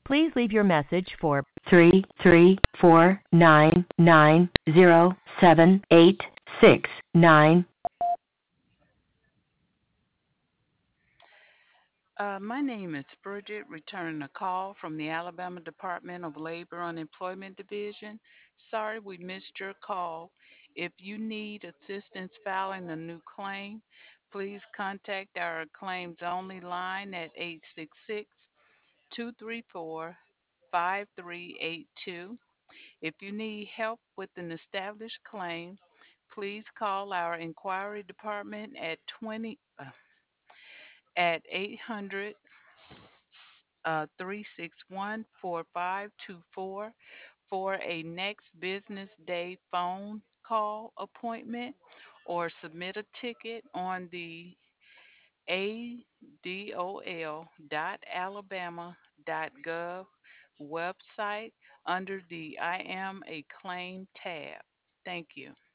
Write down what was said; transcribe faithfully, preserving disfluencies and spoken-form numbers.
Please leave your message for three three four nine nine zero seven eight six nine. Uh, my name is Bridget, returning a call from the Alabama Department of Labor Unemployment Division. Sorry we missed your call. If you need assistance filing a new claim, please contact our claims only line at eight six six, two three four, five three eight two. If you need help with an established claim, please call our inquiry department at twenty uh, at eight hundred uh, three six one, four five two four for a next business day phone call appointment or submit a ticket on the adol.alabama.gov website under the I am a claim tab. Thank you.